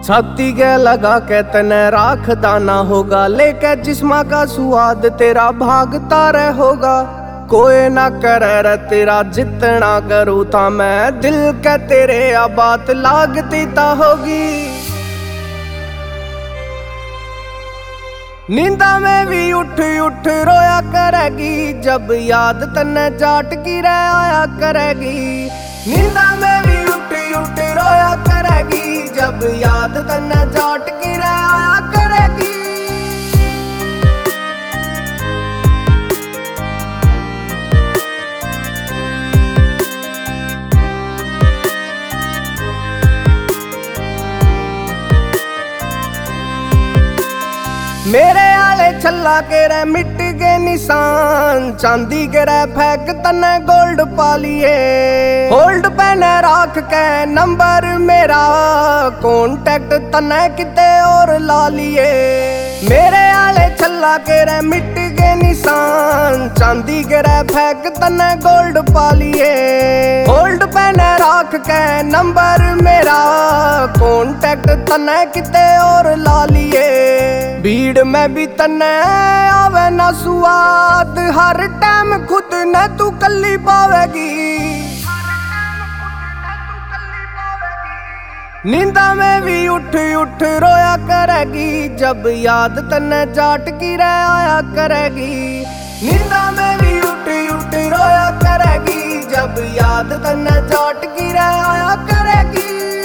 छाती के लगा के तने राखदा ना होगा, लेके जिस्मा का सुआद तेरा भागता रह होगा। कोई ना करे रे तेरा जितना करूँ था मैं, दिल के तेरे आ बात लागती ता होगी। नींदा में भी उठ उठ रोया करेगी, जब याद तन्ने जाट की रह आया करेगी। नींदा में भी उठ उठ रोया करेगी, जब याद तन्ने जाट की रह आया करेगी। मेरे आले छल्ला के रे मिट गए निशान, चांदी के रे फेंक तने गोल्ड पा लिए। होल्ड पहने राख के नंबर मेरा, कॉन्टेक्ट तने किते और ला लिए। मेरे आले छल्ला के रे मिट गए निशान, चांदी के रे फेंक तने गोल्ड पा लिए। होल्ड पहने राख के नंबर मेरा, कॉन्टेक्ट तने किते और ला लिए। भीड़ में भी तने आवे ना सुआद, हर टाइम खुद न तू कल्ली पावेगी। नींदा में भी उठ उठ रोया करेगी, जब याद तने जाट की रह आया करेगी। नींदा में भी उठ उठ रोया करेगी, जब याद तने जाट की रह आया करेगी।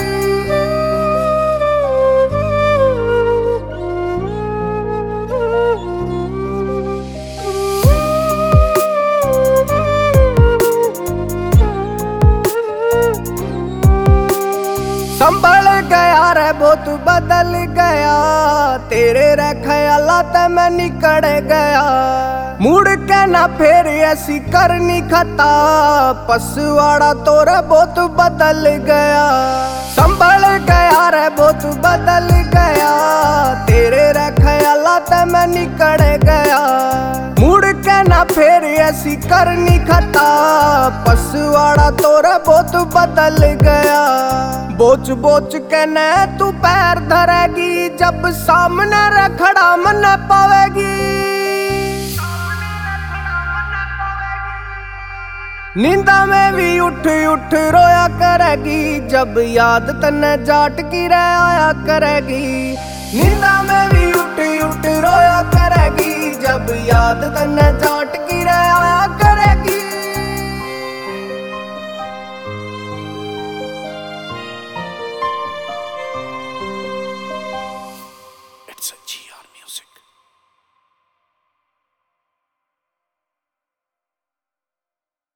संभल गया रे बहुत बदल गया, तेरे रे ख्यालात में निकल गया। मुड़ के ना फिर ऐसी करनी खता, पसवाड़ा तोरा बहुत बदल गया। संभल गया रे बहुत बदल गया, तेरे रे ख्यालात में निकल गया। मुड़ के ना फिर ऐसी करनी खता, पसवाड़ा तोरा बहुत बदल गया। बोच बोच के न तू पैर धरेगी, जब सामने रखड़ा मन पावेगी। नींदा में भी उठ उठ रोया करेगी, जब याद तन्ने जाट की रह आया करेगी। नींदा में भी उठ उठ रोया करेगी, जब याद तन्ने